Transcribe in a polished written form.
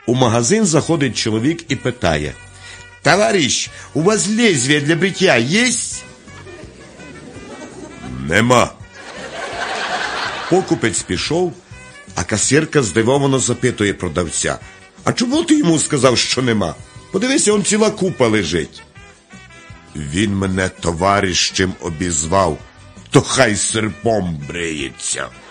У магазин заходить чоловік і питає: «Товарищ, у вас лезвие для бритья есть?» «Нема». Покупець пішов, а касирка здивовано запитує продавця: «А чому ти йому сказав, що нема? Подивися, он ціла купа лежить». «Він мене товарищем обізвав, то хай серпом бриється».